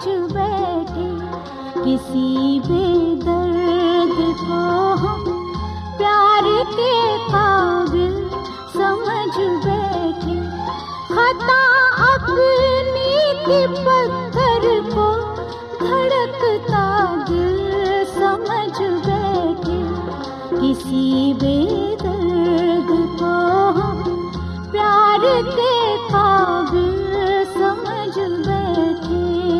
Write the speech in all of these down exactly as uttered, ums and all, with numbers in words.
बैठे, किसी बेदर्द को हम प्यार के काबिल समझ बैठे। खता अपनी की पत्थर को धड़कता दिल समझ बैठे, किसी बेदर्द को हम प्यार के काबिल समझ बैठे।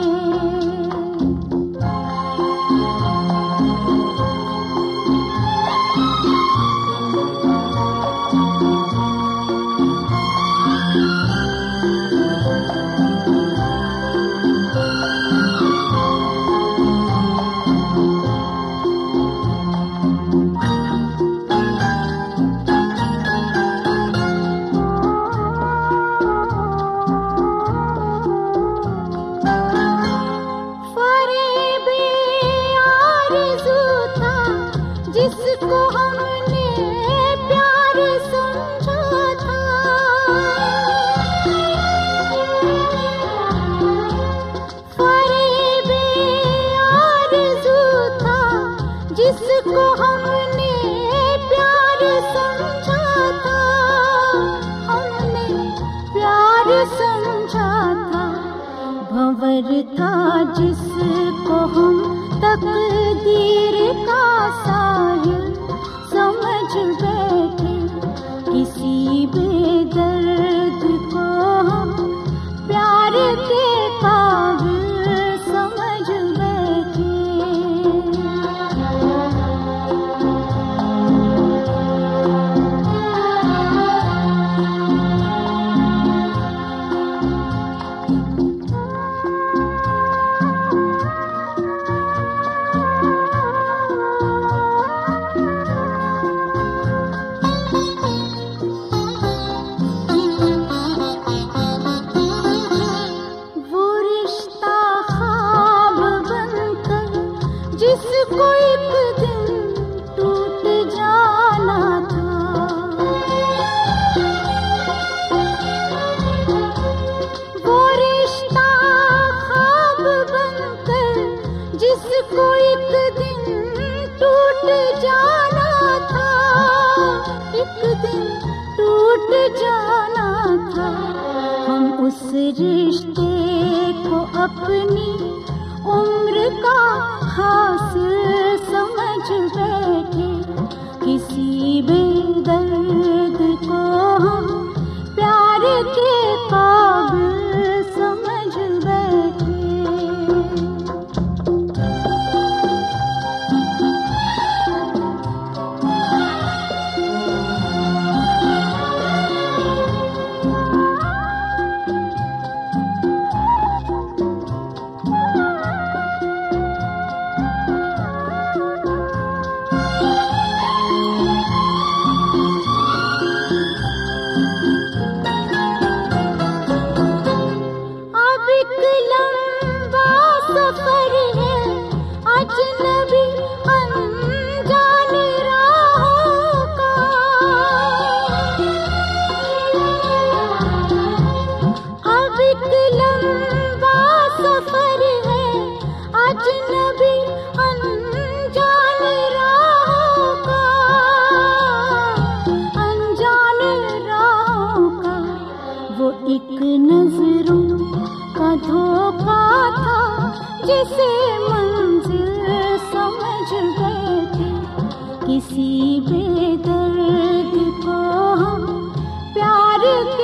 जिसको हमने प्यार समझा था, फरेबे आरज़ू था, जिसको हमने प्यार समझा था, हमने प्यार समझा था। भंवर था जिसको हम तकदीर का साहिल समझ बैठे, किसी बेदर्द को हम प्यार के काबिल समझ बैठे। जिसको एक दिन टूट जाना था, वो रिश्ता ख्वाब बनकर जिसको एक दिन टूट जाना था, एक दिन टूट जाना था। हम उस रिश्ते को अपनी उम्र का हासिल समझ बैठे, किसी बेदर्द को हम प्यार के काबिल समझ बैठे। सफर है अजनबी अनजान राहों का, अब एक लंबा सफर है अजनबी अनजान राहों का, अनजान राहों का। वो एक नजरों का धोखा था जिसे मंजिल समझ बैठे, किसी बेदर्द को हम प्यार